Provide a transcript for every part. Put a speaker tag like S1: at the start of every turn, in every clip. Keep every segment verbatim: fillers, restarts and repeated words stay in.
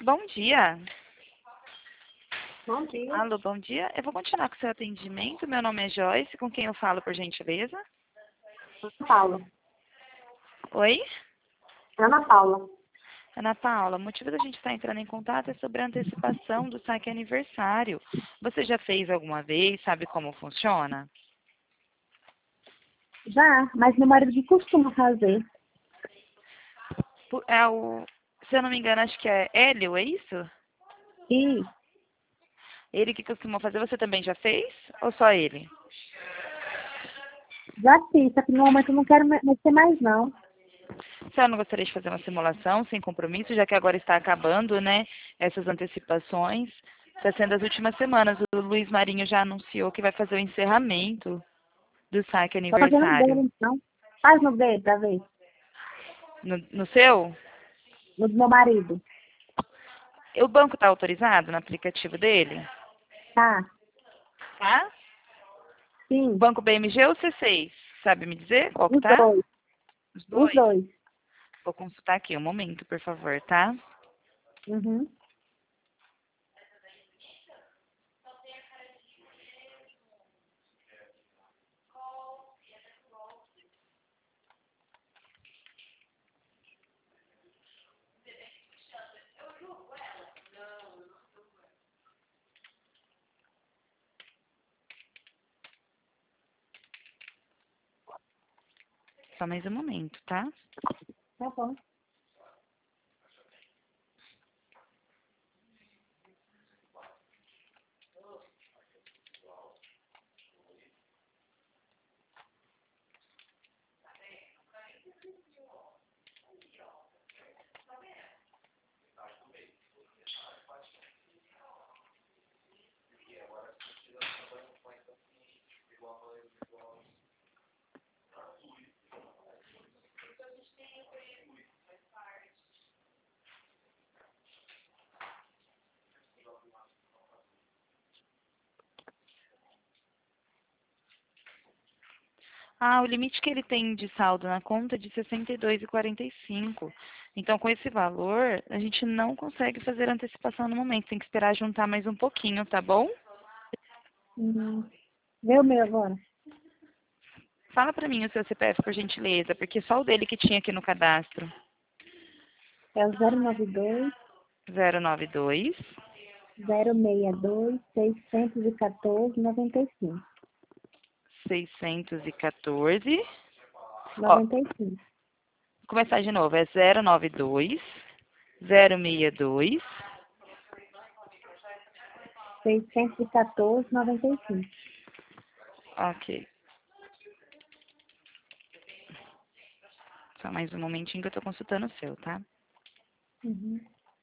S1: Bom dia.
S2: Bom dia.
S1: Alô, bom dia. Eu vou continuar com o seu atendimento. Meu nome é Joyce. Com quem eu falo, por gentileza?
S2: Ana Paula.
S1: Oi?
S2: Ana Paula.
S1: Ana Paula, o motivo da gente estar entrando em contato é sobre a antecipação do saque aniversário. Você já fez alguma vez? Sabe como funciona?
S2: Já, mas meu marido que costuma fazer.
S1: Pu- É o, se eu não me engano, acho que é Hélio, é isso?
S2: E
S1: Ele que costuma fazer, você também já fez? Ou só ele?
S2: já fiz, só que no momento eu não quero me- mexer mais não.
S1: A senhora não gostaria de fazer uma simulação sem compromisso, já que agora está acabando, né? Essas antecipações. Está sendo as últimas semanas. O Luiz Marinho já anunciou que vai fazer o encerramento do saque
S2: Só fazendo no
S1: aniversário.
S2: dele, então. Faz no dele, pra ver.
S1: No, no seu?
S2: No do meu marido.
S1: O banco está autorizado no aplicativo dele?
S2: Tá?
S1: Tá? O
S2: Sim.
S1: banco B M G ou C seis? Sabe me dizer qual que
S2: Os
S1: tá?
S2: dois.
S1: Os
S2: Os
S1: dois?
S2: dois.
S1: Vou consultar aqui um momento, por favor, tá?
S2: Uhum.
S1: Só mais um momento, tá?
S2: Tá bom.
S1: Ah, o limite que ele tem de saldo na conta é de sessenta e dois reais e quarenta e cinco centavos. Então, com esse valor, a gente não consegue fazer antecipação no momento. Tem que esperar juntar mais um pouquinho, tá bom?
S2: Uhum. Vê o meu agora.
S1: Fala pra mim o seu C P F, por gentileza, porque só o dele que tinha aqui no cadastro.
S2: É o zero nove dois,
S1: zero nove dois,
S2: zero seis dois, seiscentos e quatorze, noventa e cinco.
S1: seiscentos e quatorze. Ó,
S2: Noventa e cinco.
S1: vou começar de novo. É zero nove dois, zero seis dois.
S2: Seiscentos e quatorze, noventa e cinco.
S1: Ok. Só mais um momentinho que eu tô consultando o seu, tá?
S2: Uhum.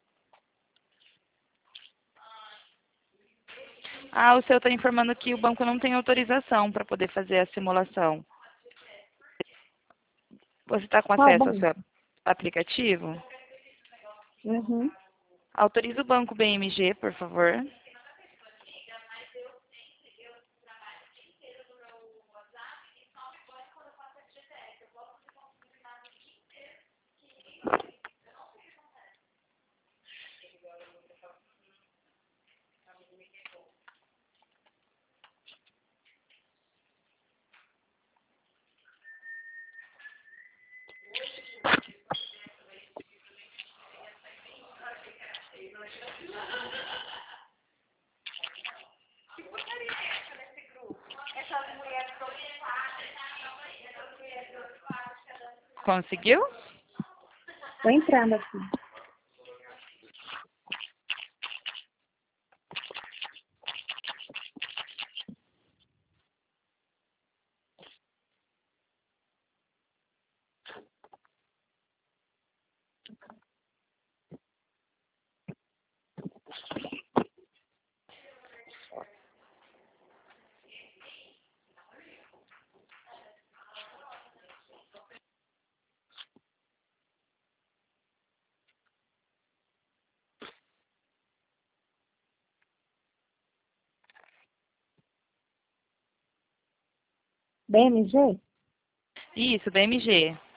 S1: Ah, o seu está informando que o banco não tem autorização para poder fazer a simulação. Você está com
S2: Qual
S1: acesso ao
S2: banco?
S1: seu aplicativo?
S2: Uhum.
S1: Autorize o banco B M G, por favor. Conseguiu?
S2: Tô entrando aqui. B M G?
S1: Isso, B M G.